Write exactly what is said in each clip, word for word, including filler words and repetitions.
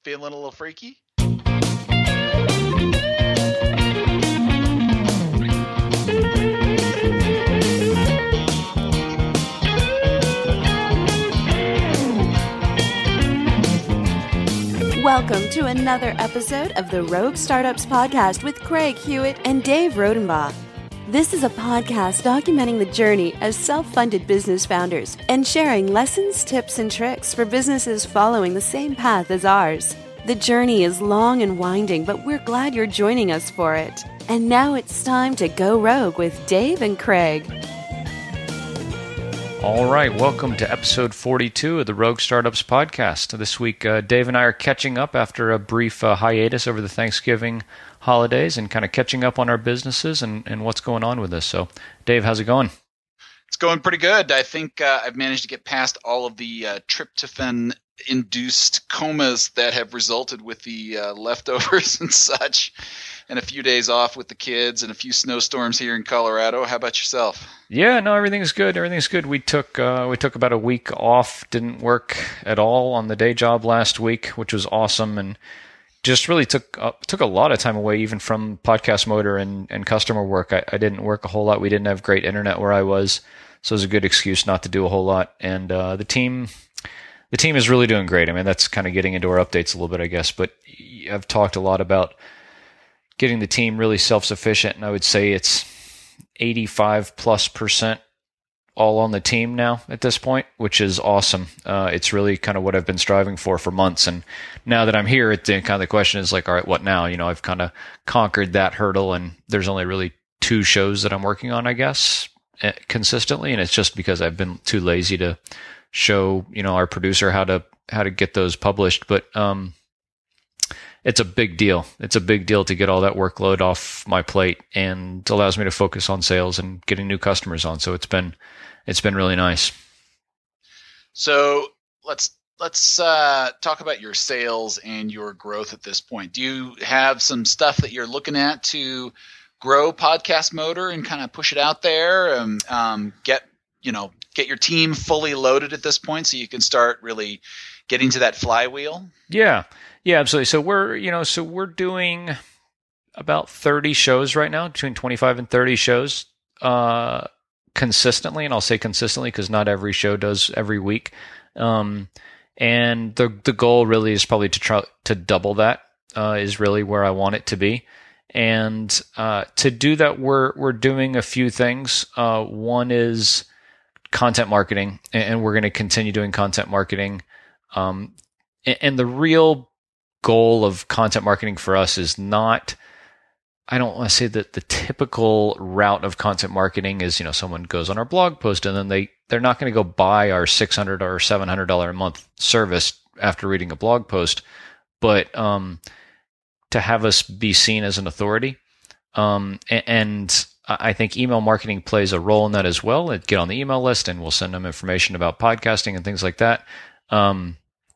feeling a little freaky? Welcome to another episode of the Rogue Startups Podcast with Craig Hewitt and Dave Rodenbach. This is a podcast documenting the journey as self-funded business founders and sharing lessons, tips, and tricks for businesses following the same path as ours. The journey is long and winding, but we're glad you're joining us for it. And now it's time to go rogue with Dave and Craig. All right, welcome to episode forty-two of the Rogue Startups Podcast. This week, uh, Dave and I are catching up after a brief uh, hiatus over the Thanksgiving holidays and kind of catching up on our businesses and, and what's going on with us. So, Dave, how's it going? It's going pretty good. I think uh, I've managed to get past all of the uh, tryptophan-induced comas that have resulted with the uh, leftovers and such, and a few days off with the kids and a few snowstorms here in Colorado. How about yourself? Yeah, no, everything's good. Everything's good. We took uh, we took about a week off. Didn't work at all on the day job last week, which was awesome, and just really took uh, took a lot of time away, even from podcast motor and, and customer work. I, I didn't work a whole lot. We didn't have great internet where I was, so it was a good excuse not to do a whole lot. And uh, the team the team is really doing great. I mean, that's kind of getting into our updates a little bit, I guess. But I've talked a lot about getting the team really self-sufficient, and I would say it's eighty-five plus percent all on the team now at this point, which is awesome. Uh, it's really kind of what I've been striving for for months. And now that I'm here, it, kind of the question is like, all right, what now? You know, I've kind of conquered that hurdle, and there's only really two shows that I'm working on, I guess, consistently. And it's just because I've been too lazy to show, you know, our producer how to, how to get those published. But, um, it's a big deal. It's a big deal to get all that workload off my plate, and it allows me to focus on sales and getting new customers on. So it's been, it's been really nice. So let's let's uh, talk about your sales and your growth at this point. Do you have some stuff that you're looking at to grow Podcast Motor and kind of push it out there and um, get you know get your team fully loaded at this point, so you can start really getting to that flywheel? Yeah. Yeah, absolutely. So we're, you know, so we're doing about thirty shows right now, between twenty-five and thirty shows, uh, consistently. And I'll say consistently because not every show does every week. Um, and the the goal really is probably to try to double that, uh, is really where I want it to be. And, uh, to do that, we're, we're doing a few things. Uh, one is content marketing, and we're going to continue doing content marketing. Um, and the real goal of content marketing for us is not, I don't want to say that the typical route of content marketing is, you know, someone goes on our blog post and then they, they're not going to go buy our six hundred dollars or seven hundred dollars a month service after reading a blog post, but um, to have us be seen as an authority. Um, and I think email marketing plays a role in that as well. Get on the email list and we'll send them information about podcasting and things like that. Um,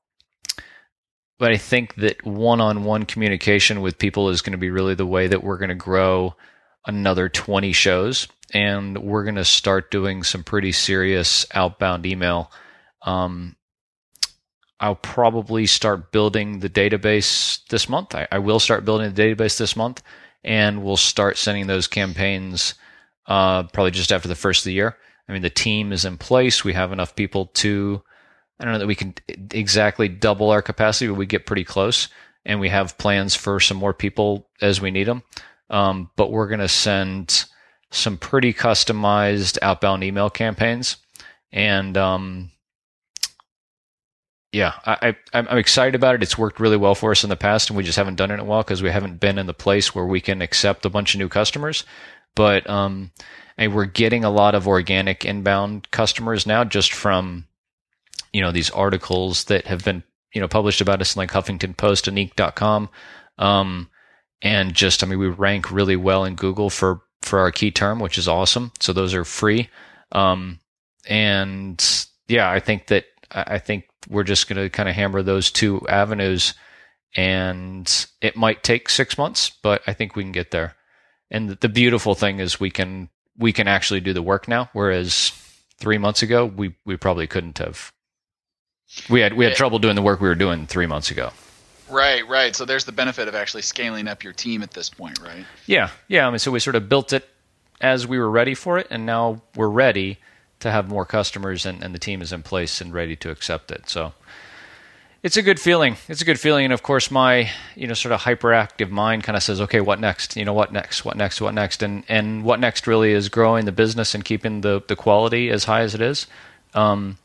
But I think that one-on-one communication with people is going to be really the way that we're going to grow another twenty shows. And we're going to start doing some pretty serious outbound email. Um, I'll probably start building the database this month. I, I will start building the database this month, and we'll start sending those campaigns uh, probably just after the first of the year. I mean, the team is in place. We have enough people to, I don't know that we can exactly double our capacity, but we get pretty close, and we have plans for some more people as we need them. Um, but we're going to send some pretty customized outbound email campaigns. And um, yeah, I, I, I'm excited about it. It's worked really well for us in the past, and we just haven't done it in a while because we haven't been in the place where we can accept a bunch of new customers. But um, and we're getting a lot of organic inbound customers now just from, you know, these articles that have been, you know, published about us in like Huffington Post and Inc dot com. Um, and just, I mean, we rank really well in Google for, for our key term, which is awesome. So those are free. Um, and yeah, I think that, I think we're just going to kind of hammer those two avenues, and it might take six months, but I think we can get there. And the beautiful thing is we can, we can actually do the work now. Whereas three months ago, we, we probably couldn't have. We had we had trouble doing the work we were doing three months ago. Right, right. So there's the benefit of actually scaling up your team at this point, right? Yeah, yeah. I mean, so we sort of built it as we were ready for it, and now we're ready to have more customers, and, and the team is in place and ready to accept it. So it's a good feeling. It's a good feeling, and of course, my you know sort of hyperactive mind kind of says, "Okay, what next? You know, what next? What next? What next?" And and what next really is growing the business and keeping the the quality as high as it is. Um,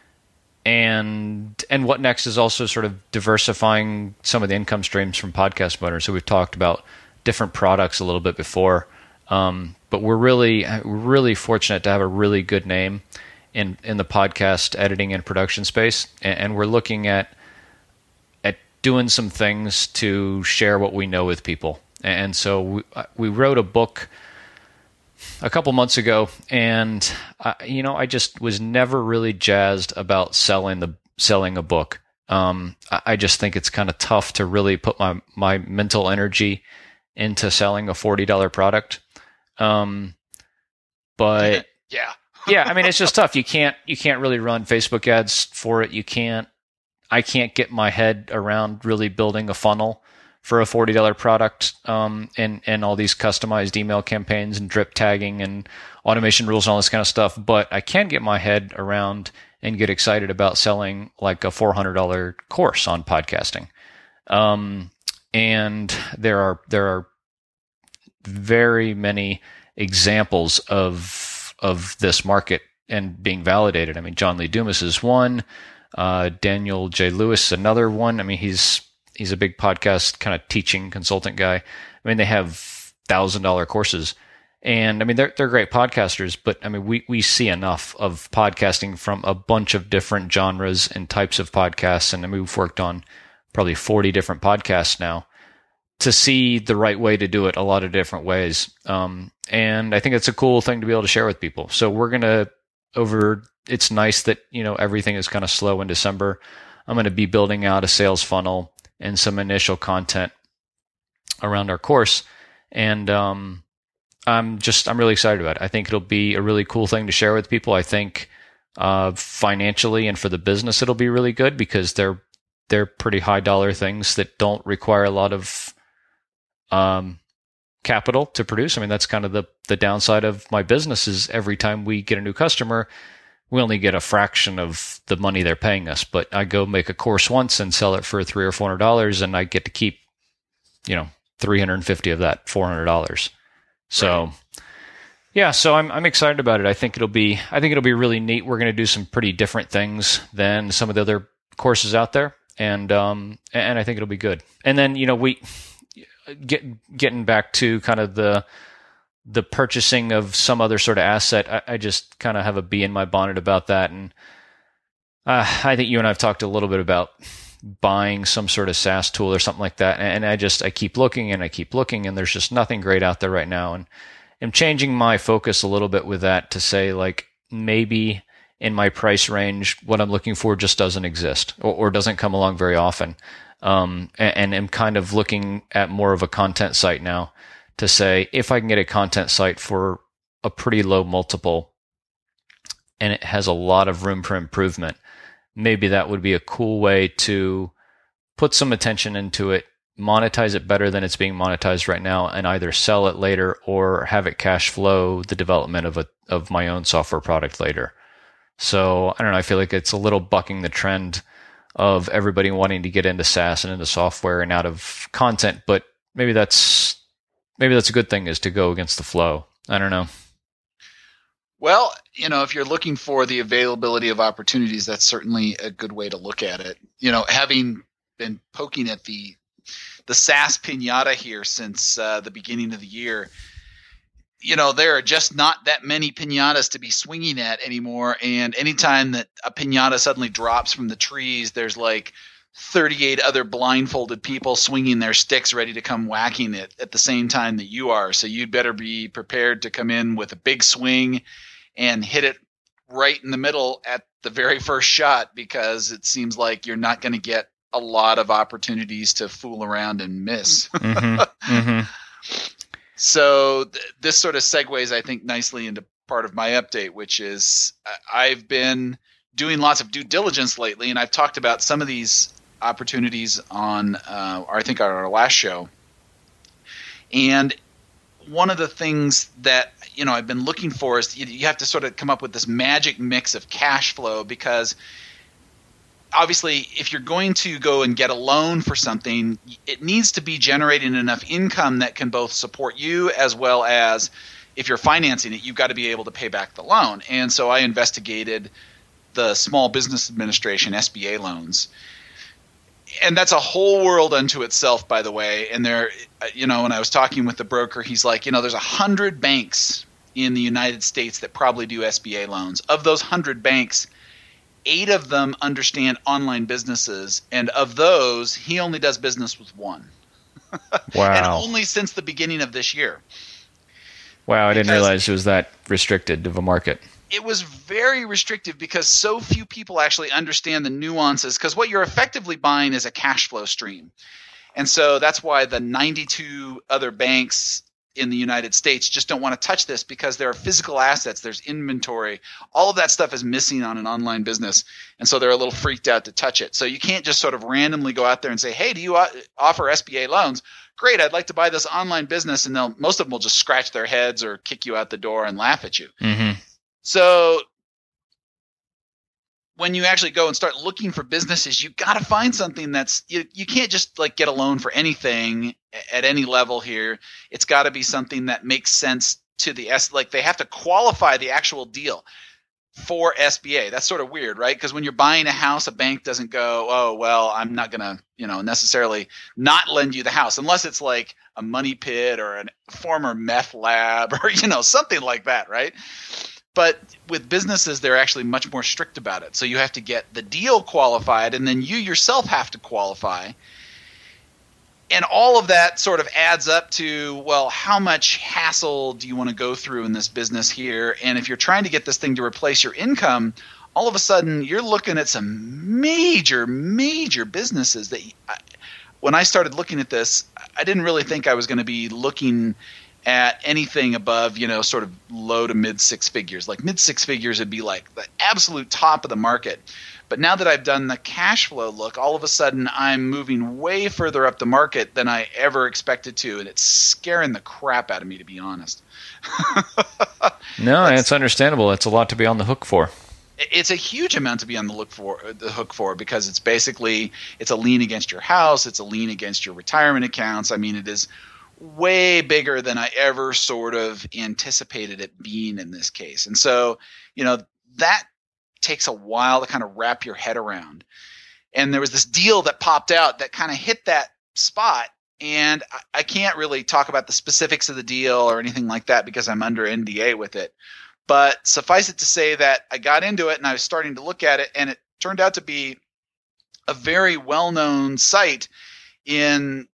And and what next is also sort of diversifying some of the income streams from Podcast Motor. So we've talked about different products a little bit before, um, but we're really really fortunate to have a really good name in in the podcast editing and production space, and, and we're looking at at doing some things to share what we know with people. And so we, we wrote a book a couple months ago, and I, you know, I just was never really jazzed about selling the selling a book. Um, I, I just think it's kind of tough to really put my my mental energy into selling a forty dollar product. Um, but yeah, yeah, I mean, it's just tough. You can't you can't really run Facebook ads for it. You can't. I can't get my head around really building a funnel for a forty dollar product, um, and, and all these customized email campaigns and drip tagging and automation rules and all this kind of stuff. But I can get my head around and get excited about selling like a four hundred dollar course on podcasting. Um, and there are, there are very many examples of, of this market and being validated. I mean, John Lee Dumas is one, uh, Daniel J. Lewis, another one. I mean, he's, He's a big podcast kind of teaching consultant guy. I mean, they have thousand dollar courses, and I mean, they're they're great podcasters. But I mean, we we see enough of podcasting from a bunch of different genres and types of podcasts, and I mean, we've worked on probably forty different podcasts now to see the right way to do it a lot of different ways. Um, and I think it's a cool thing to be able to share with people. So we're gonna over. It's nice that you know everything is kind of slow in December. I'm going to be building out a sales funnel and some initial content around our course. And um, I'm just, I'm really excited about it. I think it'll be a really cool thing to share with people. I think uh, financially and for the business, it'll be really good because they're, they're pretty high dollar things that don't require a lot of um, capital to produce. I mean, that's kind of the, the downside of my business is every time we get a new customer, we only get a fraction of the money they're paying us, but I go make a course once and sell it for three or four hundred dollars, and I get to keep, you know, three hundred and fifty of that four hundred dollars. So, right. yeah, so I'm I'm excited about it. I think it'll be I think it'll be really neat. We're going to do some pretty different things than some of the other courses out there, and um and I think it'll be good. And then you know we get getting back to kind of the. the purchasing of some other sort of asset, I, I just kind of have a bee in my bonnet about that. And uh, I think you and I have talked a little bit about buying some sort of SaaS tool or something like that. And I just, I keep looking and I keep looking and there's just nothing great out there right now. And I'm changing my focus a little bit with that to say like, maybe in my price range, what I'm looking for just doesn't exist or, or doesn't come along very often. Um, and, and I'm kind of looking at more of a content site now to say, if I can get a content site for a pretty low multiple and it has a lot of room for improvement, maybe that would be a cool way to put some attention into it, monetize it better than it's being monetized right now, and either sell it later or have it cash flow the development of a of my own software product later. So I don't know, I feel like it's a little bucking the trend of everybody wanting to get into SaaS and into software and out of content, but maybe that's Maybe that's a good thing, is to go against the flow. I don't know. Well, you know, if you're looking for the availability of opportunities, that's certainly a good way to look at it. You know, having been poking at the the SaaS pinata here since uh, the beginning of the year, you know, there are just not that many pinatas to be swinging at anymore. And anytime that a pinata suddenly drops from the trees, there's like thirty-eight other blindfolded people swinging their sticks ready to come whacking it at the same time that you are. So you'd better be prepared to come in with a big swing and hit it right in the middle at the very first shot, because it seems like you're not going to get a lot of opportunities to fool around and miss. Mm-hmm. Mm-hmm. So th- this sort of segues, I think, nicely into part of my update, which is I've been doing lots of due diligence lately, and I've talked about some of these opportunities on, uh, I think, our last show. And one of the things that, you know, I've been looking for is you, you have to sort of come up with this magic mix of cash flow, because obviously if you're going to go and get a loan for something, it needs to be generating enough income that can both support you, as well as if you're financing it, you've got to be able to pay back the loan. And so I investigated the Small Business Administration S B A loans. And that's a whole world unto itself, by the way. And there, you know, when I was talking with the broker, he's like, you know, there's a hundred banks in the United States that probably do S B A loans. Of those hundred banks, eight of them understand online businesses, and of those, he only does business with one. Wow! And only since the beginning of this year. Wow! I didn't Because realize it was that restricted of a market. It was very restrictive because so few people actually understand the nuances, because what you're effectively buying is a cash flow stream. And so that's why the ninety-two other banks in the United States just don't want to touch this, because there are physical assets, there's inventory, all of that stuff is missing on an online business. And so they're a little freaked out to touch it. So you can't just sort of randomly go out there and say, hey, do you offer S B A loans? Great, I'd like to buy this online business. And they'll, most of them will just scratch their heads or kick you out the door and laugh at you. Mm-hmm. So when you actually go and start looking for businesses, you got to find something that's you, you can't just like get a loan for anything at any level here. It's got to be something that makes sense to the S. Like they have to qualify the actual deal for S B A. That's sort of weird, right? Because when you're buying a house, a bank doesn't go, oh, well, I'm not going to, you know, necessarily not lend you the house unless it's like a money pit or a former meth lab or, you know, something like that, right? But with businesses, they're actually much more strict about it. So you have to get the deal qualified, and then you yourself have to qualify. And all of that sort of adds up to, well, how much hassle do you want to go through in this business here? And if you're trying to get this thing to replace your income, all of a sudden you're looking at some major, major businesses that – when I started looking at this, I didn't really think I was going to be looking – at anything above, you know, sort of low to mid six figures. Like mid six figures would be like the absolute top of the market. But now that I've done the cash flow look, all of a sudden I'm moving way further up the market than I ever expected to. And it's scaring the crap out of me, to be honest. No, it's understandable. It's a lot to be on the hook for. It's a huge amount to be on the look for the hook for, because it's basically, it's a lien against your house. It's a lien against your retirement accounts. I mean, it is way bigger than I ever sort of anticipated it being in this case. And so, you know, that takes a while to kind of wrap your head around. And there was this deal that popped out that kind of hit that spot. And I, I can't really talk about the specifics of the deal or anything like that because I'm under N D A with it. But suffice it to say that I got into it and I was starting to look at it, and it turned out to be a very well-known site in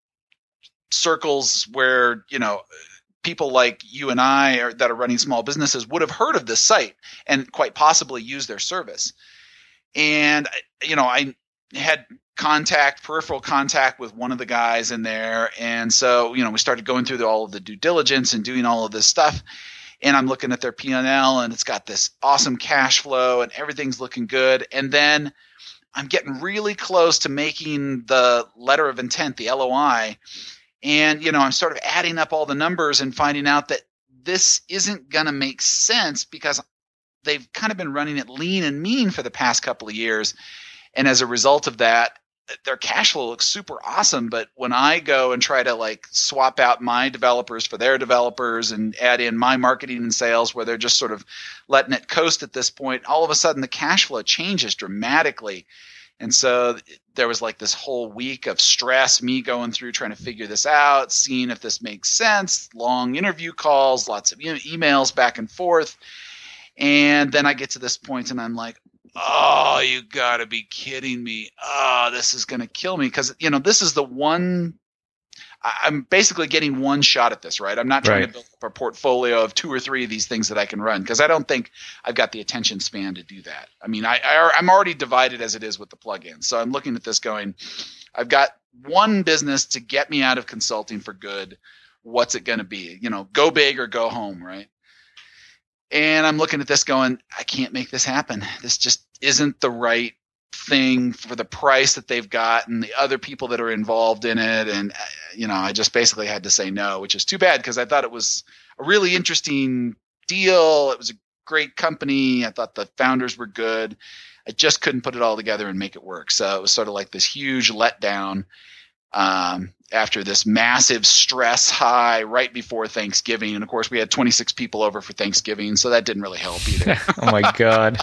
circles where, you know, people like you and I are, that are running small businesses would have heard of this site and quite possibly use their service. And, you know, I had contact, peripheral contact with one of the guys in there. And so, you know, we started going through the, all of the due diligence and doing all of this stuff. And I'm looking at their P and L, and it's got this awesome cash flow and everything's looking good. And then I'm getting really close to making the letter of intent, the L O I. And, you know, I'm sort of adding up all the numbers and finding out that this isn't going to make sense because they've kind of been running it lean and mean for the past couple of years. And as a result of that, their cash flow looks super awesome. But when I go and try to like swap out my developers for their developers and add in my marketing and sales where they're just sort of letting it coast at this point, all of a sudden the cash flow changes dramatically. And so there was like this whole week of stress, me going through trying to figure this out, seeing if this makes sense, long interview calls, lots of e- emails back and forth. And then I get to this point and I'm like, oh, you got to be kidding me. Oh, this is going to kill me. Because, you know, this is the one – I'm basically getting one shot at this, right? I'm not trying right. to build up a portfolio of two or three of these things that I can run because I don't think I've got the attention span to do that. I mean, I, I, I'm already divided as it is with the plugins. So I'm looking at this going, I've got one business to get me out of consulting for good. What's it going to be? You know, go big or go home, right? And I'm looking at this going, I can't make this happen. This just isn't the right thing for the price that they've got and the other people that are involved in it. And, you know, I just basically had to say no, which is too bad because I thought it was a really interesting deal. It was a great company. I thought the founders were good. I just couldn't put it all together and make it work. So it was sort of like this huge letdown um, after this massive stress high right before Thanksgiving. And of course we had twenty-six people over for Thanksgiving. So that didn't really help either. Oh my God.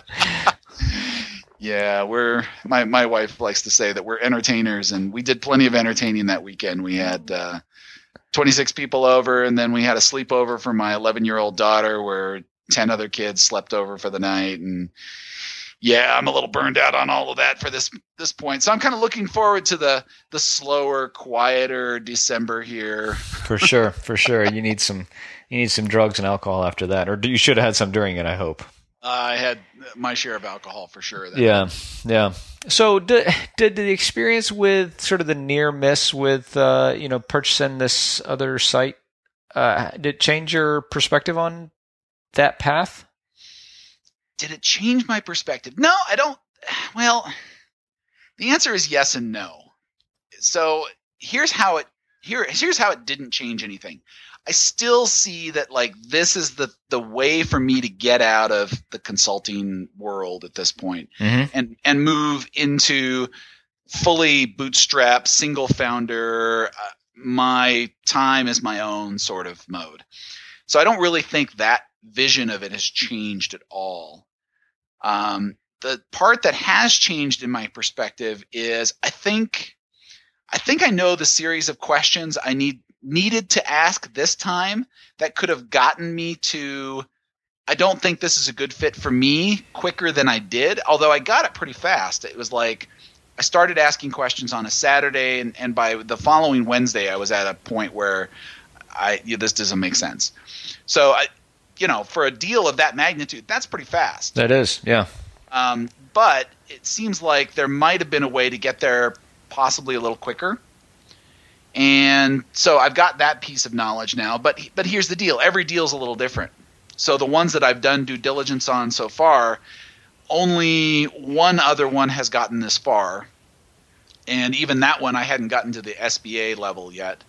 Yeah, we're my, my wife likes to say that we're entertainers, and we did plenty of entertaining that weekend. We had uh, twenty-six people over, and then we had a sleepover for my eleven-year-old daughter where ten other kids slept over for the night. And yeah, I'm a little burned out on all of that for this this point. So I'm kind of looking forward to the the slower, quieter December here. For sure, for sure. You need some you need some drugs and alcohol after that, or you should have had some during it, I hope. I had my share of alcohol for sure. That yeah, yeah. So did, did the experience with sort of the near miss with, uh, you know, purchasing this other site, uh, did it change your perspective on that path? Did it change my perspective? No, I don't. Well, the answer is yes and no. So here's how it, here, here's how it didn't change anything. I still see that like this is the, the way for me to get out of the consulting world at this point, mm-hmm. and, and move into fully bootstrapped, single founder, uh, my time is my own sort of mode. So I don't really think that vision of it has changed at all. Um, the part that has changed in my perspective is I think, I think I know the series of questions I need needed to ask this time that could have gotten me to, I don't think this is a good fit for me quicker than I did, although I got it pretty fast. It was like I started asking questions on a Saturday, and, and by the following Wednesday, I was at a point where I yeah, this doesn't make sense. So, I, you know, for a deal of that magnitude, that's pretty fast. That is, yeah. Um, but it seems like there might have been a way to get there possibly a little quicker. And so I've got that piece of knowledge now, but but here's the deal. Every deal is a little different. So the ones that I've done due diligence on so far, only one other one has gotten this far. And even that one, I hadn't gotten to the S B A level yet.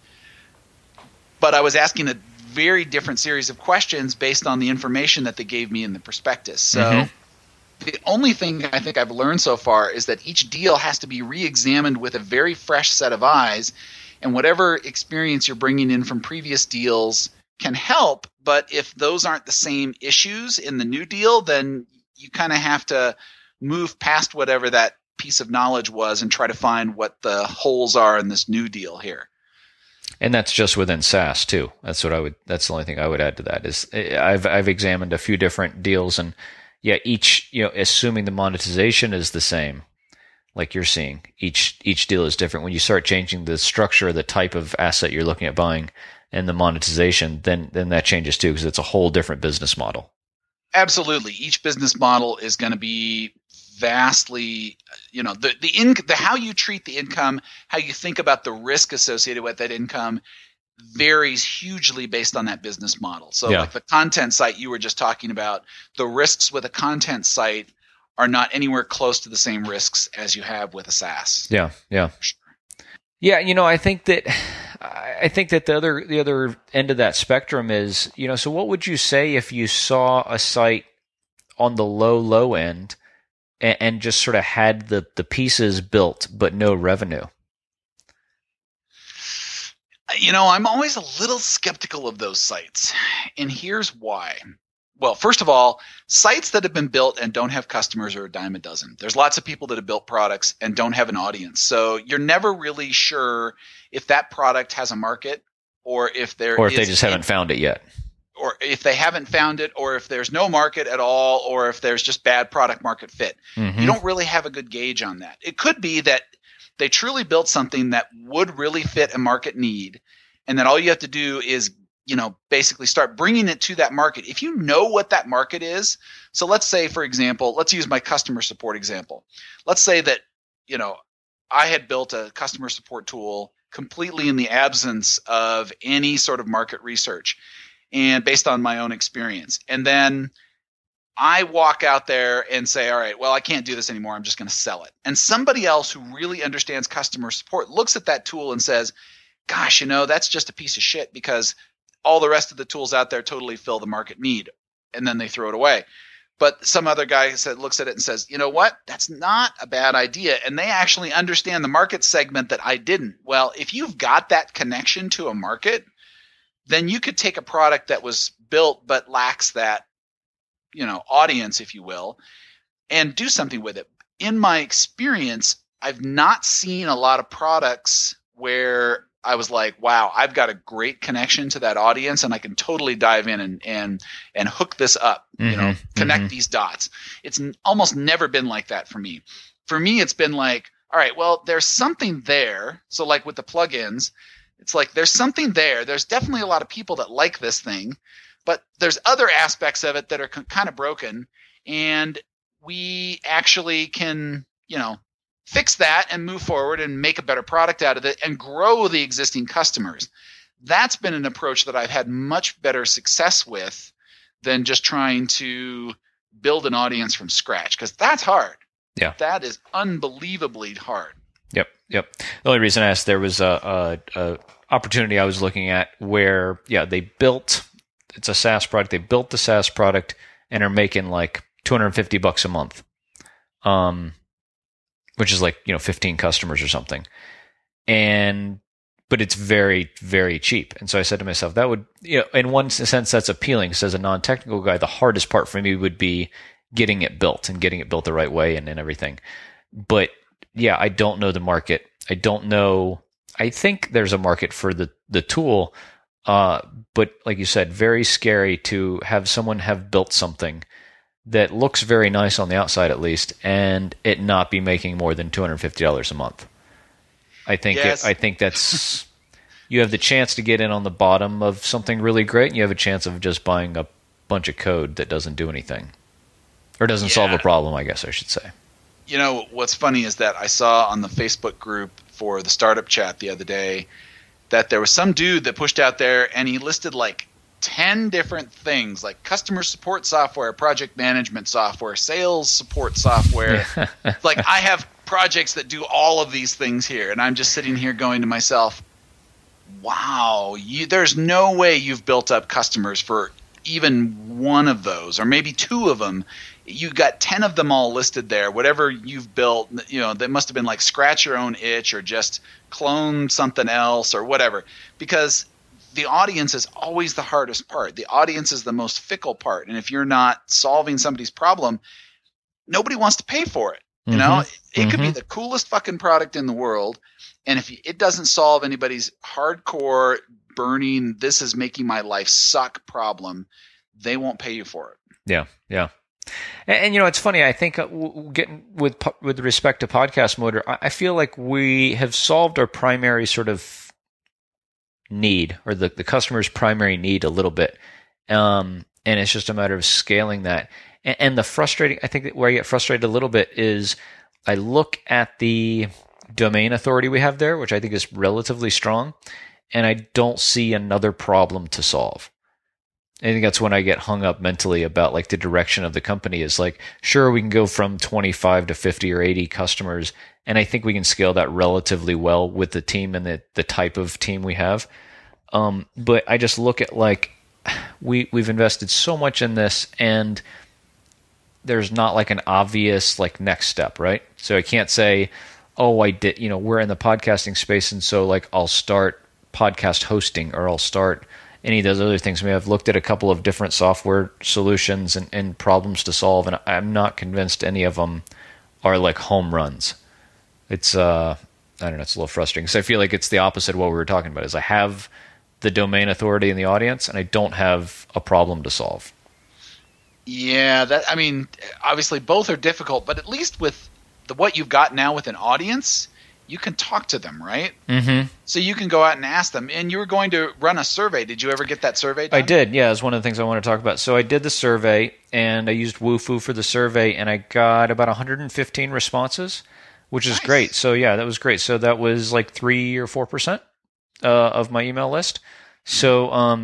But I was asking a very different series of questions based on the information that they gave me in the prospectus. So mm-hmm. the only thing I think I've learned so far is that each deal has to be re-examined with a very fresh set of eyes. And whatever experience you're bringing in from previous deals can help, but if those aren't the same issues in the new deal, then you kind of have to move past whatever that piece of knowledge was and try to find what the holes are in this new deal here. And that's just within SaaS too. That's what I would. That's the only thing I would add to that is I've I've examined a few different deals, and yeah, each you know, assuming the monetization is the same. Like you're seeing, each each deal is different. When you start changing the structure, the type of asset you're looking at buying, and the monetization, then then that changes too, because it's a whole different business model. Absolutely, each business model is going to be vastly, you know, the the, in, the how you treat the income, how you think about the risk associated with that income, varies hugely based on that business model. So, yeah. Like the content site you were just talking about, the risks with a content site are not anywhere close to the same risks as you have with a SaaS. Yeah, yeah, sure. Yeah. You know, I think that I think that the other the other end of that spectrum is, you know, so what would you say if you saw a site on the low low end and, and just sort of had the the pieces built but no revenue? You know, I'm always a little skeptical of those sites, and here's why. Well, first of all, sites that have been built and don't have customers are a dime a dozen. There's lots of people that have built products and don't have an audience. So you're never really sure if that product has a market or if there or if is they just haven't found it yet. Or if they haven't found it, or if there's no market at all, or if there's just bad product market fit. Mm-hmm. You don't really have a good gauge on that. It could be that they truly built something that would really fit a market need, and then all you have to do is, you know, basically start bringing it to that market. If you know what that market is, so let's say, for example, let's use my customer support example. Let's say that, you know, I had built a customer support tool completely in the absence of any sort of market research and based on my own experience. And then I walk out there and say, all right, well, I can't do this anymore. I'm just going to sell it. And somebody else who really understands customer support looks at that tool and says, gosh, you know, that's just a piece of shit because all the rest of the tools out there totally fill the market need. And then they throw it away. But some other guy said, looks at it and says, you know what? That's not a bad idea. And they actually understand the market segment that I didn't. Well, if you've got that connection to a market, then you could take a product that was built but lacks that, you know, audience, if you will, and do something with it. In my experience, I've not seen a lot of products where I was like, wow, I've got a great connection to that audience and I can totally dive in and and and hook this up, mm-hmm, you know, connect mm-hmm. these dots. It's n- almost never been like that for me. For me, it's been like, all right, well, there's something there. So like with the plugins, it's like there's something there. There's definitely a lot of people that like this thing, but there's other aspects of it that are c- kind of broken, and we actually can, you know, fix that and move forward and make a better product out of it and grow the existing customers. That's been an approach that I've had much better success with than just trying to build an audience from scratch, because that's hard. Yeah. That is unbelievably hard. Yep. Yep. The only reason I asked, there was a, a, a opportunity I was looking at where, yeah, they built, it's a SaaS product. They built the SaaS product and are making like two hundred fifty bucks a month. Um, which is like, you know, fifteen customers or something. And, but it's very, very cheap. And so I said to myself, that would, you know, in one sense, that's appealing. Because as a non-technical guy, the hardest part for me would be getting it built and getting it built the right way and, and everything. But yeah, I don't know the market. I don't know. I think there's a market for the, the tool. Uh, but like you said, very scary to have someone have built something that looks very nice on the outside, at least, and it not be making more than two hundred fifty dollars a month. I think yes. it, I think that's you have the chance to get in on the bottom of something really great, and you have a chance of just buying a bunch of code that doesn't do anything or doesn't yeah. solve a problem, I guess I should say. You know, what's funny is that I saw on the Facebook group for the startup chat the other day that there was some dude that pushed out there and he listed like ten different things, like customer support software, project management software, sales support software. Like, I have projects that do all of these things here, and I'm just sitting here going to myself, wow, you, there's no way you've built up customers for even one of those, or maybe two of them. You got ten of them all listed there. Whatever you've built, you know, that must have been like scratch your own itch or just clone something else or whatever, because the audience is always the hardest part. The audience is the most fickle part. And if you're not solving somebody's problem, nobody wants to pay for it. You mm-hmm. know, it, it mm-hmm. could be the coolest fucking product in the world. And if it doesn't solve anybody's hardcore burning, this is making my life suck problem, they won't pay you for it. Yeah. Yeah. And, and you know, it's funny. I think uh, getting with, with respect to Podcast Motor, I, I feel like we have solved our primary sort of need, or the, the customer's primary need a little bit. Um, and it's just a matter of scaling that. And, and the frustrating, I think that where I get frustrated a little bit is I look at the domain authority we have there, which I think is relatively strong, and I don't see another problem to solve. I think that's when I get hung up mentally about like the direction of the company is like, sure, we can go from twenty-five to fifty or eighty customers. And I think we can scale that relatively well with the team and the, the type of team we have. Um, but I just look at like, we, we've invested so much in this, and there's not like an obvious like next step, right? So I can't say, oh, I did, you know, we're in the podcasting space, and so like I'll start podcast hosting, or I'll start any of those other things. I mean, I've looked at a couple of different software solutions and, and problems to solve, and I'm not convinced any of them are like home runs. It's, uh, I don't know, it's a little frustrating, because I feel like it's the opposite of what we were talking about, is I have the domain authority in the audience, and I don't have a problem to solve. Yeah, that, I mean, obviously both are difficult, but at least with the what you've got now with an audience, you can talk to them, right? Mm-hmm. So you can go out and ask them. And you were going to run a survey. Did you ever get that survey done? I did, yeah. It's one of the things I want to talk about. So I did the survey, and I used Wufoo for the survey, and I got about one hundred fifteen responses, which is nice. Great. So yeah, that was great. So that was like three or four percent uh, of my email list. So um,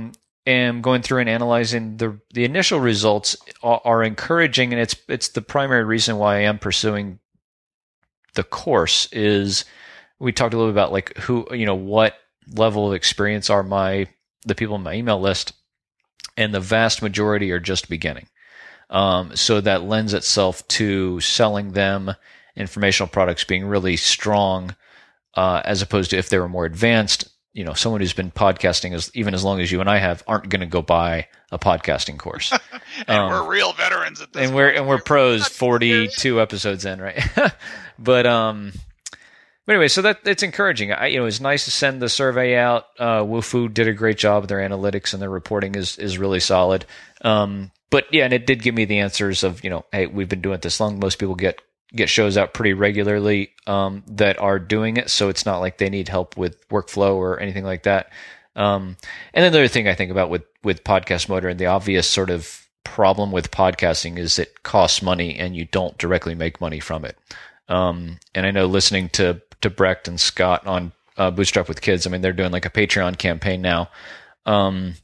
am going through and analyzing the the initial results are, are encouraging, and it's it's the primary reason why I am pursuing the course. Is we talked a little bit about like who, you know, what level of experience are my the people in my email list, and the vast majority are just beginning. Um, so that lends itself to selling them informational products being really strong, uh, as opposed to if they were more advanced. You know, someone who's been podcasting as even as long as you and I have aren't going to go buy a podcasting course. and um, we're real veterans at this. And point. we're and we're pros forty-two episodes in, right? but um, but anyway, so that it's encouraging. I, you know, it's nice to send the survey out. Uh, Wufoo did a great job. Their analytics and their reporting is is really solid. Um, but yeah, and it did give me the answers of, you know, hey, we've been doing it this long. Most people get get shows out pretty regularly um, that are doing it, so it's not like they need help with workflow or anything like that. Um, and then the other thing I think about with with Podcast Motor, and the obvious sort of problem with podcasting, is it costs money and you don't directly make money from it. Um, and I know listening to to Brecht and Scott on uh, Bootstrap with Kids, I mean, they're doing like a Patreon campaign now. Um,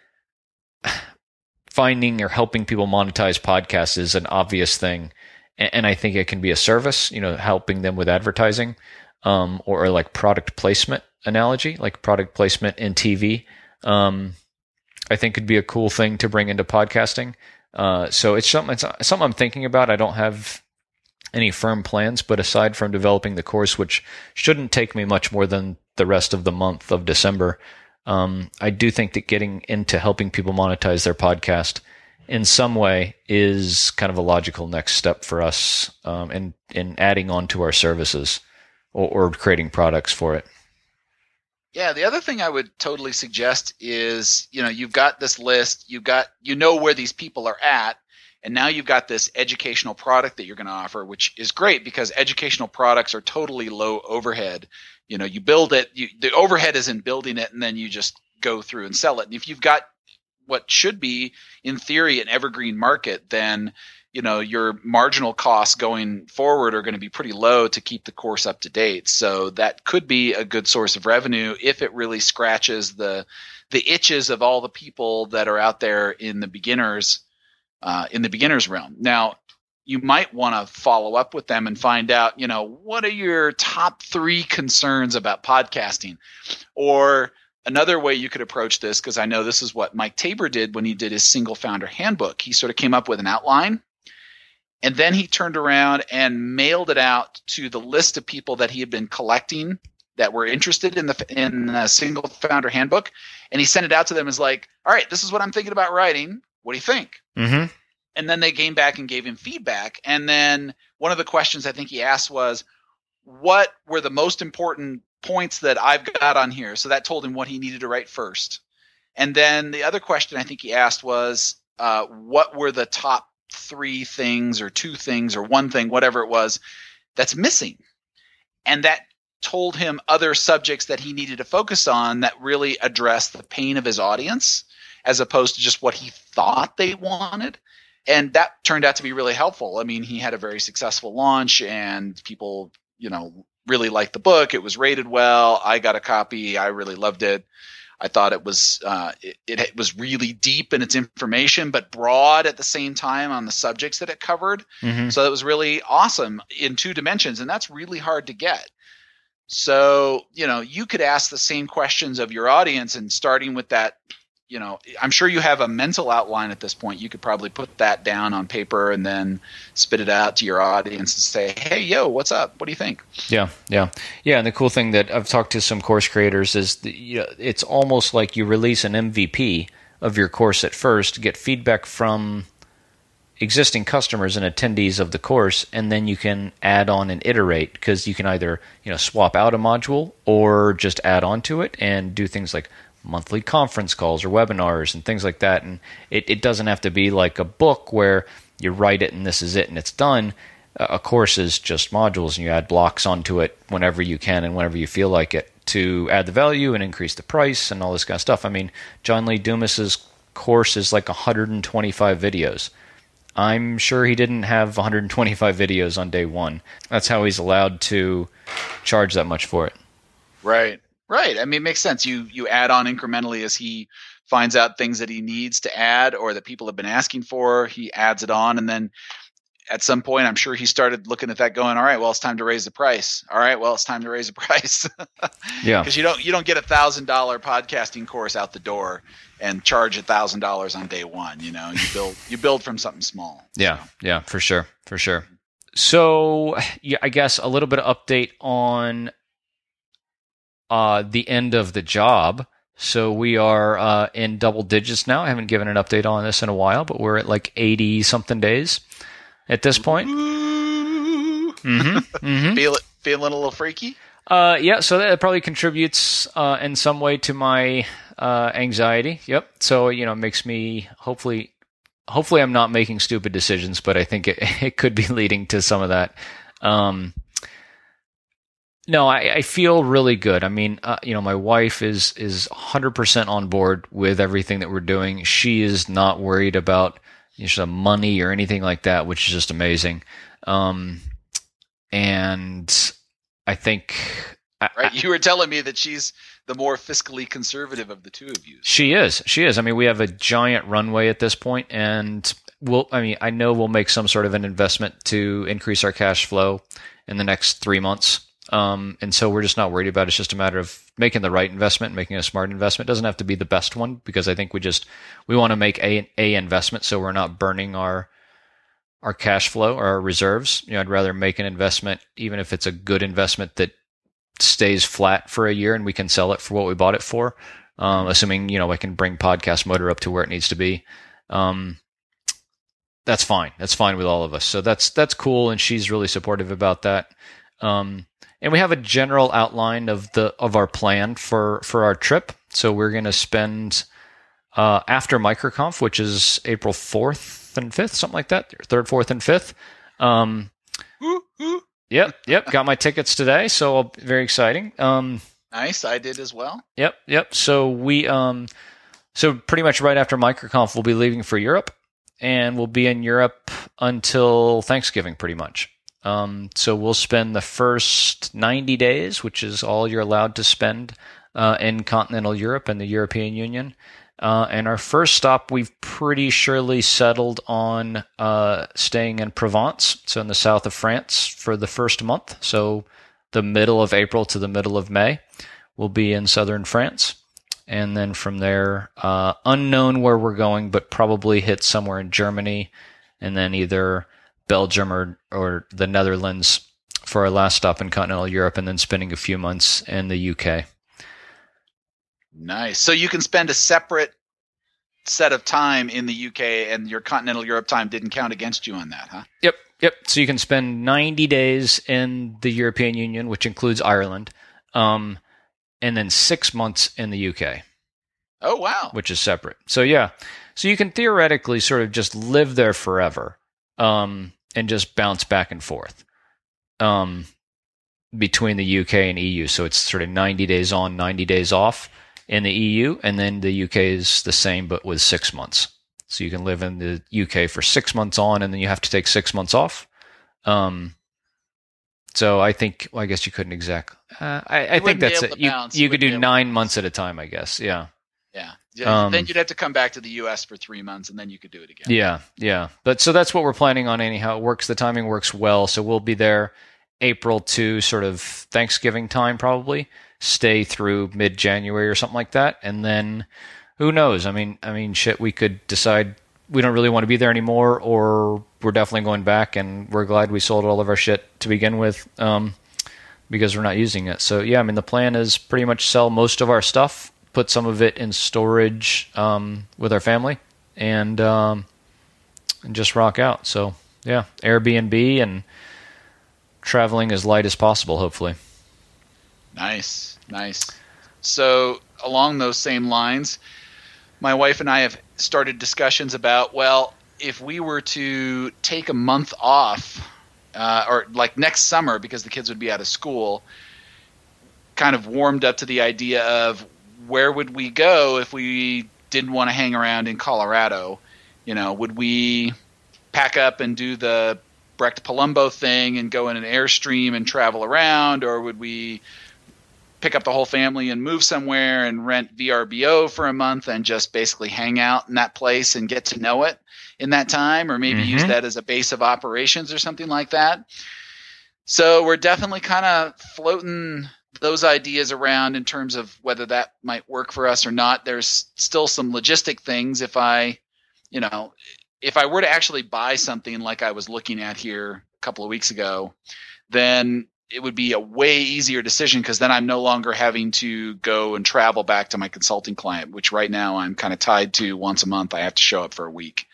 finding or helping people monetize podcasts is an obvious thing. And I think it can be a service, you know, helping them with advertising, um, or, or like product placement analogy, like product placement in T V. Um, I think could be a cool thing to bring into podcasting. Uh, so it's something, it's something I'm thinking about. I don't have any firm plans, but aside from developing the course, which shouldn't take me much more than the rest of the month of December, um, I do think that getting into helping people monetize their podcast in some way is kind of a logical next step for us, um, in, in adding on to our services or, or creating products for it. Yeah, the other thing I would totally suggest is, you know, you've got this list, you've got, you know where these people are at, and now you've got this educational product that you're going to offer, which is great because educational products are totally low overhead. You know, you build it, you, the overhead is in building it, and then you just go through and sell it. And if you've got what should be, in theory, an evergreen market, then, you know, your marginal costs going forward are going to be pretty low to keep the course up to date. So that could be a good source of revenue if it really scratches the the itches of all the people that are out there in the beginners uh, in the beginners realm. Now, you might want to follow up with them and find out, you know, what are your top three concerns about podcasting? Or another way you could approach this, because I know this is what Mike Tabor did when he did his single founder handbook. He sort of came up with an outline, and then he turned around and mailed it out to the list of people that he had been collecting that were interested in the in the single founder handbook, and he sent it out to them as like, all right, this is what I'm thinking about writing. What do you think? Mm-hmm. And then they came back and gave him feedback. And then one of the questions I think he asked was, what were the most important points that I've got on here? So that told him what he needed to write first. And then the other question I think he asked was, uh, what were the top three things or two things or one thing, whatever it was, that's missing? And that told him other subjects that he needed to focus on that really addressed the pain of his audience, as opposed to just what he thought they wanted. And that turned out to be really helpful. I mean, he had a very successful launch, and people, you know, really liked the book. It was rated well. I got a copy. I really loved it. I thought it was uh, it, it was really deep in its information, but broad at the same time on the subjects that it covered. Mm-hmm. So it was really awesome in two dimensions, and that's really hard to get. So, you know, you could ask the same questions of your audience, and starting with that, you know, I'm sure you have a mental outline at this point. You could probably put that down on paper and then spit it out to your audience and say, hey, yo, what's up? What do you think? Yeah, yeah. Yeah, and the cool thing that I've talked to some course creators is that, you know, it's almost like you release an M V P of your course at first, get feedback from existing customers and attendees of the course, and then you can add on and iterate, because you can either, you know, swap out a module or just add on to it and do things like monthly conference calls or webinars and things like that. And it, it doesn't have to be like a book where you write it and this is it and it's done. A course is just modules, and you add blocks onto it whenever you can and whenever you feel like it to add the value and increase the price and all this kind of stuff. I mean, John Lee Dumas's course is like one hundred twenty-five videos. I'm sure he didn't have one hundred twenty-five videos on day one. That's how he's allowed to charge that much for it. Right. Right. I mean, it makes sense. You you add on incrementally as he finds out things that he needs to add or that people have been asking for. He adds it on, and then at some point, I'm sure he started looking at that, going, "All right, well, it's time to raise the price. All right, well, it's time to raise the price." Yeah, because you don't you don't get a thousand dollar podcasting course out the door and charge a thousand dollars on day one. You know, you build you build from something small. Yeah, so. yeah, for sure, for sure. So, yeah, I guess a little bit of update on uh, the end of the job. So we are uh, in double digits now. I haven't given an update on this in a while, but we're at like eighty something days at this point. Mm-hmm, mm-hmm. Feel it, feeling a little freaky? Uh, yeah, so that probably contributes uh, in some way to my uh, anxiety. Yep. So, you know, it makes me hopefully, hopefully I'm not making stupid decisions, but I think it, it could be leading to some of that. Um, no, I, I feel really good. I mean, uh, you know, my wife is is one hundred percent on board with everything that we're doing. She is not worried about you know, money or anything like that, which is just amazing. Um, and I think right. I, you were telling me that she's the more fiscally conservative of the two of you. She is. She is. I mean, we have a giant runway at this point, and we'll. I mean, I know we'll make some sort of an investment to increase our cash flow in the next three months. Um, and so we're just not worried about it. It's just a matter of making the right investment, making a smart investment. It doesn't have to be the best one, because I think we just, we want to make a, a investment so we're not burning our, our cash flow or our reserves. You know, I'd rather make an investment, even if it's a good investment that stays flat for a year and we can sell it for what we bought it for. Um, assuming, you know, I can bring Podcast Motor up to where it needs to be. Um, that's fine. That's fine with all of us. So that's, that's cool. And she's really supportive about that. Um, And we have a general outline of the of our plan for, for our trip. So we're going to spend uh, after MicroConf, which is April fourth and fifth, something like that, third, fourth, and fifth. Um, ooh, ooh. Yep, yep. Got my tickets today, so very exciting. Um, nice, I did as well. Yep, yep. So we, um, so pretty much right after MicroConf, we'll be leaving for Europe, and we'll be in Europe until Thanksgiving, pretty much. Um, so we'll spend the first ninety days, which is all you're allowed to spend uh, in continental Europe and the European Union. Uh, and our first stop, we've pretty surely settled on uh, staying in Provence, so in the south of France, for the first month. So the middle of April to the middle of May, we'll be in southern France. And then from there, uh, unknown where we're going, but probably hit somewhere in Germany, and then either Belgium or, or the Netherlands for our last stop in continental Europe, and then spending a few months in the U K. Nice. So you can spend a separate set of time in the U K, and your continental Europe time didn't count against you on that, huh? Yep, yep. So you can spend ninety days in the European Union, which includes Ireland, um, and then six months in the U K. Oh, wow. Which is separate. So yeah. So you can theoretically sort of just live there forever. Um, and just bounce back and forth um, between the U K and E U. So it's sort of ninety days on, ninety days off in the E U, and then the U K is the same, but with six months. So you can live in the U K for six months on, and then you have to take six months off. Um, so I think, well, I guess you couldn't exactly. Uh, I, I think that's it. You, you could do nine months at a time, I guess. Yeah. Yeah. Um, then you'd have to come back to the U S for three months, and then you could do it again. Yeah, yeah. But so that's what we're planning on anyhow. It works. The timing works well. So we'll be there April to sort of Thanksgiving time, probably. Stay through mid-January or something like that. And then who knows? I mean, I mean, shit, we could decide we don't really want to be there anymore, or we're definitely going back, and we're glad we sold all of our shit to begin with um, because we're not using it. So, yeah, I mean, the plan is pretty much sell most of our stuff, put some of it in storage um, with our family, and um, and just rock out. So, yeah, Airbnb and traveling as light as possible, hopefully. Nice, nice. So, along those same lines, my wife and I have started discussions about, well, if we were to take a month off, uh, or like next summer, because the kids would be out of school, kind of warmed up to the idea of, where would we go if we didn't want to hang around in Colorado? You know, would we pack up and do the Brecht Palumbo thing and go in an Airstream and travel around, or would we pick up the whole family and move somewhere and rent V R B O for a month and just basically hang out in that place and get to know it in that time, or maybe mm-hmm. use that as a base of operations or something like that. So we're definitely kind of floating those ideas around in terms of whether that might work for us or not. There's still some logistic things. If I, you know, if I were to actually buy something like I was looking at here a couple of weeks ago, then it would be a way easier decision, because then I'm no longer having to go and travel back to my consulting client, which right now I'm kind of tied to once a month. I have to show up for a week.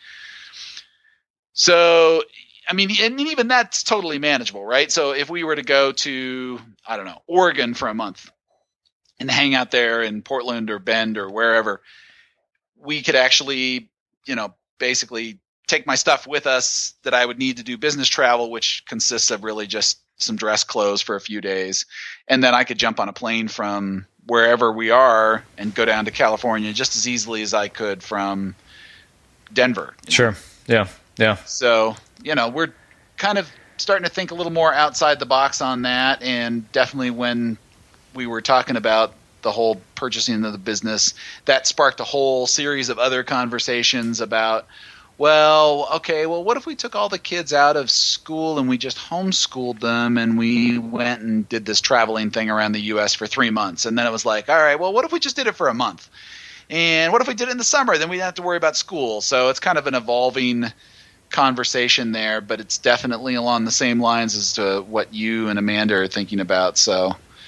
So, I mean, and even that's totally manageable, right? So if we were to go to, I don't know, Oregon for a month and hang out there in Portland or Bend or wherever, we could actually, you know, basically take my stuff with us that I would need to do business travel, which consists of really just some dress clothes for a few days. And then I could jump on a plane from wherever we are and go down to California just as easily as I could from Denver. Sure. Yeah. Yeah. So, you know, we're kind of starting to think a little more outside the box on that. And definitely when we were talking about the whole purchasing of the business, that sparked a whole series of other conversations about, well, okay, well, what if we took all the kids out of school and we just homeschooled them and we went and did this traveling thing around the U S for three months? And then it was like, all right, well, what if we just did it for a month? And what if we did it in the summer? Then we didn't have to worry about school. So it's kind of an evolving conversation there, but it's definitely along the same lines as to what you and Amanda are thinking about. So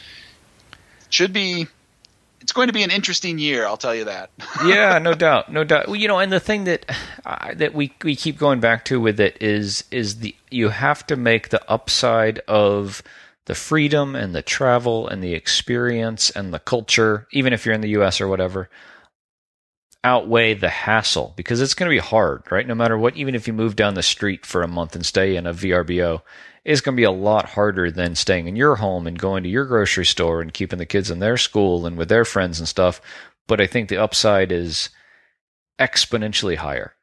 it should be, it's going to be an interesting year, I'll tell you that. Yeah, no doubt, no doubt. Well, you know, and the thing that uh, that we we keep going back to with it is is the you have to make the upside of the freedom and the travel and the experience and the culture, even if you're in the U S or whatever, outweigh the hassle, because it's going to be hard, right? No matter what, even if you move down the street for a month and stay in a V R B O, it's going to be a lot harder than staying in your home and going to your grocery store and keeping the kids in their school and with their friends and stuff. But I think the upside is exponentially higher,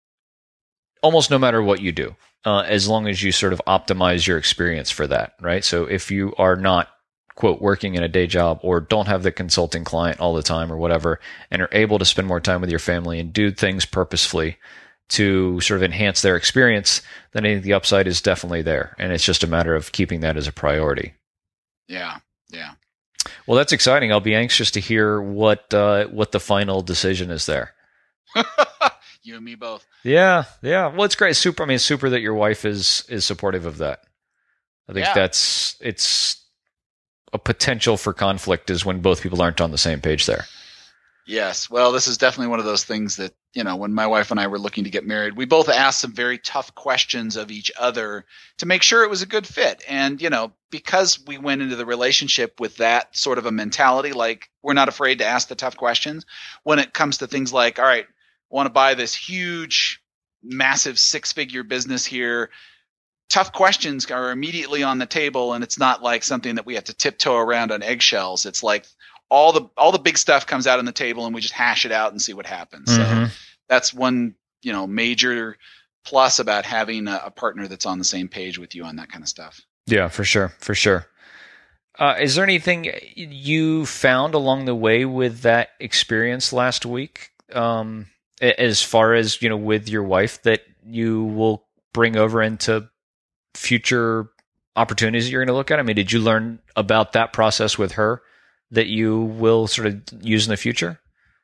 almost no matter what you do, uh, as long as you sort of optimize your experience for that, right? So if you are not, quote, working in a day job or don't have the consulting client all the time or whatever, and are able to spend more time with your family and do things purposefully to sort of enhance their experience, then I think the upside is definitely there. And it's just a matter of keeping that as a priority. Yeah. Yeah. Well, that's exciting. I'll be anxious to hear what, uh, what the final decision is there. You and me both. Yeah. Yeah. Well, it's great. It's super. I mean, it's super that your wife is, is supportive of that. I think yeah. that's, it's a potential for conflict is when both people aren't on the same page there. Yes. Well, this is definitely one of those things that, you know, when my wife and I were looking to get married, we both asked some very tough questions of each other to make sure it was a good fit. And, you know, because we went into the relationship with that sort of a mentality, like we're not afraid to ask the tough questions when it comes to things like, all right, I want to buy this huge, massive six-figure business here. Tough questions are immediately on the table, and it's not like something that we have to tiptoe around on eggshells. It's like, all the all the big stuff comes out on the table and we just hash it out and see what happens. Mm-hmm. So that's one, you know, major plus about having a, a partner that's on the same page with you on that kind of stuff. Yeah, for sure. For sure. Uh, is there anything you found along the way with that experience last week? Um, as far as, you know, with your wife that you will bring over into future opportunities that you're going to look at? I mean, did you learn about that process with her that you will sort of use in the future?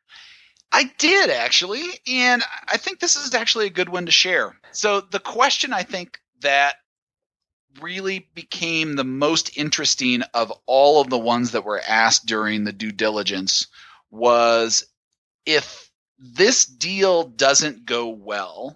I did, actually, and I think this is actually a good one to share. So the question I think that really became the most interesting of all of the ones that were asked during the due diligence was, if this deal doesn't go well,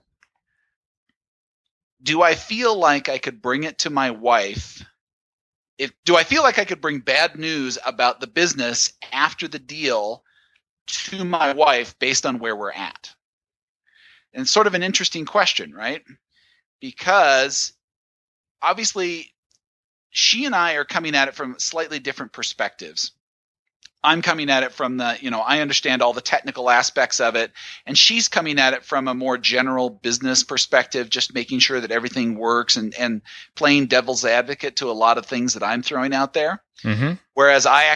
do I feel like I could bring it to my wife? If, do I feel like I could bring bad news about the business after the deal to my wife based on where we're at? And it's sort of an interesting question, right? Because obviously she and I are coming at it from slightly different perspectives. I'm coming at it from the, you know, I understand all the technical aspects of it, and she's coming at it from a more general business perspective, just making sure that everything works and, and playing devil's advocate to a lot of things that I'm throwing out there. Mm-hmm. Whereas I actually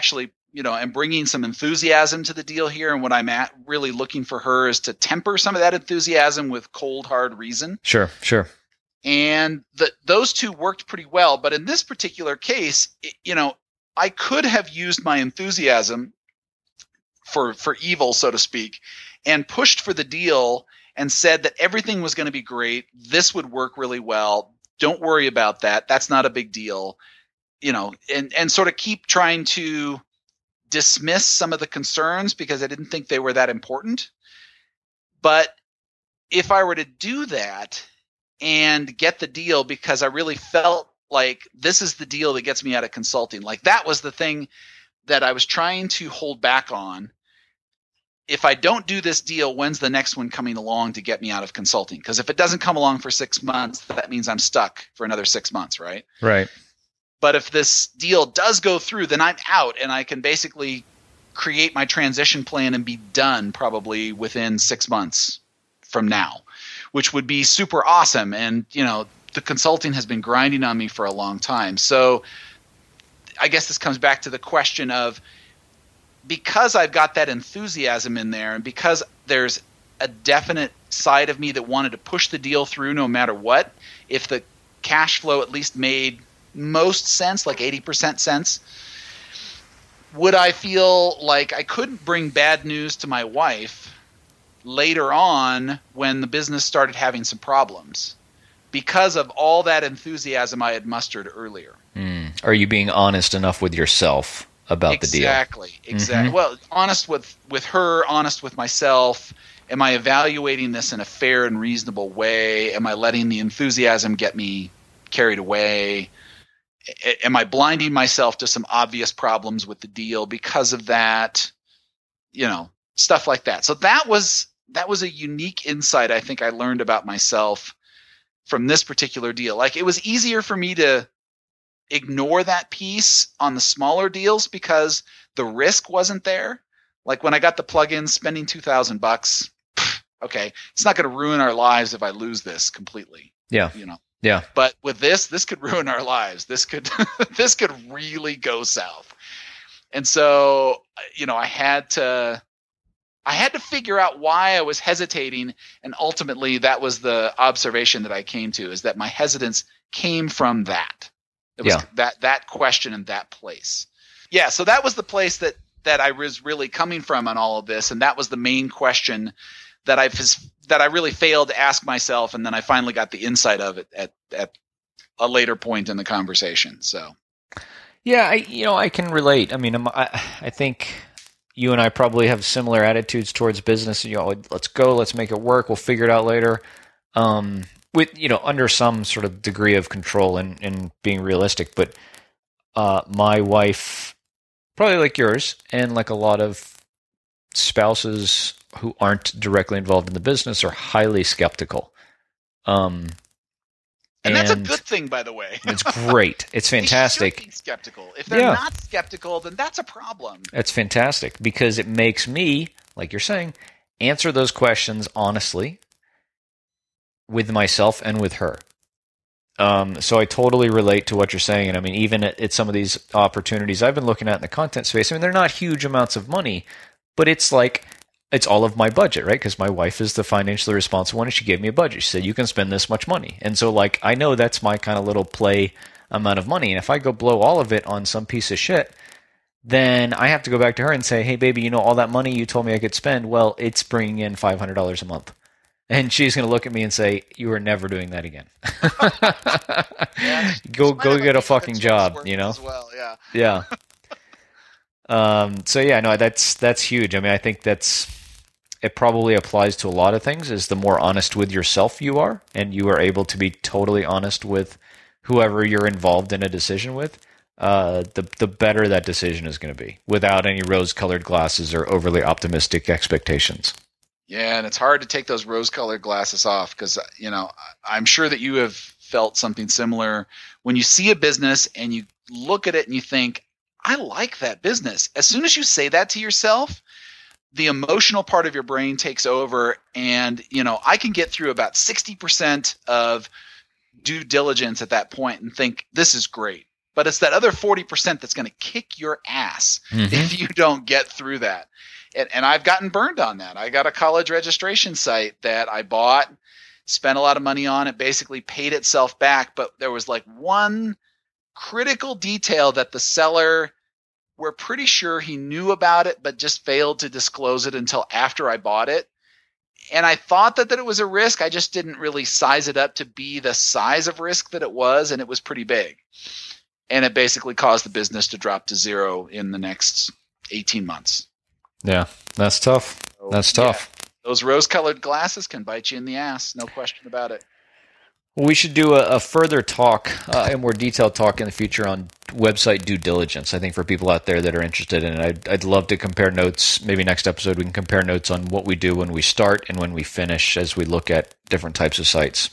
you know, am bringing some enthusiasm to the deal here. And what I'm at really looking for her is to temper some of that enthusiasm with cold, hard reason. Sure, sure. And the, those two worked pretty well. But in this particular case, it, you know, I could have used my enthusiasm for, for evil, so to speak, and pushed for the deal and said that everything was going to be great. This would work really well. Don't worry about that. That's not a big deal. You know, and, and sort of keep trying to dismiss some of the concerns because I didn't think they were that important. But if I were to do that and get the deal because I really felt like this is the deal that gets me out of consulting, like that was the thing that I was trying to hold back on. If I don't do this deal, when's the next one coming along to get me out of consulting? Because if it doesn't come along for six months, that means I'm stuck for another six months, right? Right. But if this deal does go through, then I'm out and I can basically create my transition plan and be done probably within six months from now, which would be super awesome. And, you know, the consulting has been grinding on me for a long time. So I guess this comes back to the question of, because I've got that enthusiasm in there and because there's a definite side of me that wanted to push the deal through no matter what, if the cash flow at least made most sense, like eighty percent sense, would I feel like I couldn't bring bad news to my wife later on when the business started having some problems because of all that enthusiasm I had mustered earlier? Mm. Are you being honest enough with yourself about exactly, the deal? Exactly. Exactly. Mm-hmm. Well, honest with, with her, honest with myself. Am I evaluating this in a fair and reasonable way? Am I letting the enthusiasm get me carried away? Am I blinding myself to some obvious problems with the deal because of that? You know, stuff like that. So that was that was a unique insight I think I learned about myself from this particular deal. Like, it was easier for me to ignore that piece on the smaller deals because the risk wasn't there. Like when I got the plugin, spending two thousand bucks, okay, it's not going to ruin our lives if I lose this completely. Yeah. You know. Yeah. But with this, this could ruin our lives. This could this could really go south. And so, you know, I had to I had to figure out why I was hesitating, and ultimately that was the observation that I came to, is that my hesitance came from that. It was yeah. that that question in that place. Yeah, so that was the place that that I was really coming from on all of this, and that was the main question that I that I really failed to ask myself, and then I finally got the insight of it at at a later point in the conversation. So, yeah, I you know I can relate. I mean, I'm, I I think you and I probably have similar attitudes towards business. You know, let's go, let's make it work. We'll figure it out later. Um, with you know under some sort of degree of control and and being realistic. But uh, my wife, probably like yours, and like a lot of spouses who aren't directly involved in the business, are highly skeptical. Um, and, and that's a good thing, by the way. It's great. It's fantastic. They should be skeptical. If they're yeah. not skeptical, then that's a problem. It's fantastic because it makes me, like you're saying, answer those questions honestly with myself and with her. Um, so I totally relate to what you're saying. And I mean, even at, at some of these opportunities I've been looking at in the content space, I mean, they're not huge amounts of money, but it's like, it's all of my budget, right? Because my wife is the financially responsible one, and she gave me a budget. She said, you can spend this much money. And so, like, I know that's my kind of little play amount of money. And if I go blow all of it on some piece of shit, then I have to go back to her and say, hey, baby, you know, all that money you told me I could spend, well, it's bringing in five hundred dollars a month. And she's going to look at me and say, you are never doing that again. yeah, go go get a fucking job, you know? As well, yeah. Yeah. um, so, yeah, no, that's that's huge. I mean, I think that's... it probably applies to a lot of things, is the more honest with yourself you are, and you are able to be totally honest with whoever you're involved in a decision with, uh, the the better that decision is going to be, without any rose-colored glasses or overly optimistic expectations. Yeah, and it's hard to take those rose-colored glasses off because, you know, I'm sure that you have felt something similar. When you see a business and you look at it and you think, I like that business. As soon as you say that to yourself, the emotional part of your brain takes over, and, you know, I can get through about sixty percent of due diligence at that point and think, this is great. but it's that other forty percent that's going to kick your ass mm-hmm. if you don't get through that. And, and I've gotten burned on that. I got a college registration site that I bought, spent a lot of money on it, basically paid itself back. But there was like one critical detail that the seller, we're pretty sure he knew about it, but just failed to disclose it until after I bought it. And I thought that, that it was a risk. I just didn't really size it up to be the size of risk that it was. And it was pretty big. And it basically caused the business to drop to zero in the next eighteen months. Yeah, that's tough. So, that's tough. Yeah, those rose-colored glasses can bite you in the ass. No question about it. Well, we should do a, a further talk, uh, a more detailed talk in the future on website due diligence. I think for people out there that are interested in it, I'd, I'd love to compare notes. Maybe next episode we can compare notes on what we do when we start and when we finish as we look at different types of sites.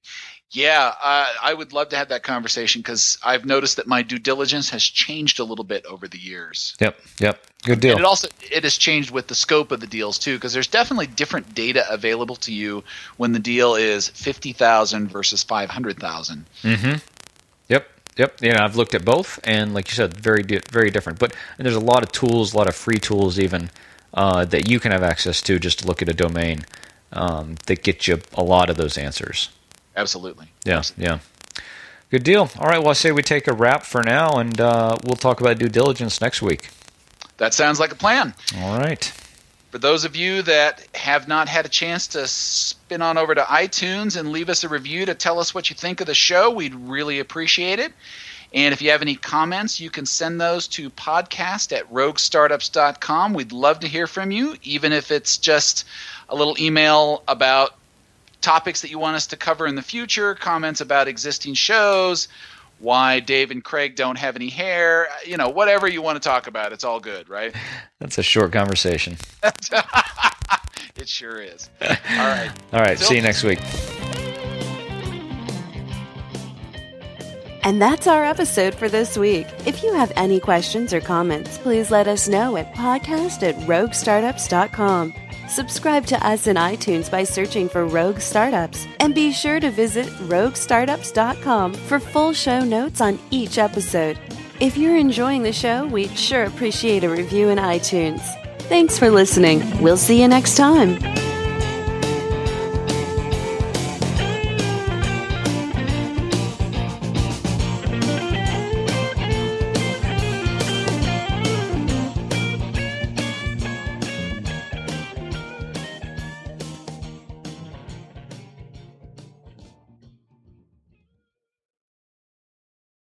Yeah, uh, I would love to have that conversation because I've noticed that my due diligence has changed a little bit over the years. Yep, yep. Good deal. And it also it has changed with the scope of the deals too, because there's definitely different data available to you when the deal is fifty thousand versus five hundred thousand. Mm-hmm. Yep, yep. You know, I've looked at both, and like you said, very, di- very different. But and there's a lot of tools, a lot of free tools even uh, that you can have access to just to look at a domain um, that get you a lot of those answers. Absolutely. Yeah, Absolutely. yeah. Good deal. All right, well, I say we take a wrap for now, and uh, we'll talk about due diligence next week. That sounds like a plan. All right. For those of you that have not had a chance to spin on over to iTunes and leave us a review to tell us what you think of the show, we'd really appreciate it. And if you have any comments, you can send those to podcast at rogue startups dot com. We'd love to hear from you, even if it's just a little email about topics that you want us to cover in the future, comments about existing shows, why Dave and Craig don't have any hair, you know, whatever you want to talk about. It's all good, right? That's a short conversation. It sure is. All right. All right. Till- See you next week. And that's our episode for this week. If you have any questions or comments, please let us know at podcast at rogue startups dot com. Subscribe to us in iTunes by searching for Rogue Startups. And be sure to visit rogue startups dot com for full show notes on each episode. If you're enjoying the show, we'd sure appreciate a review in iTunes. Thanks for listening. We'll see you next time.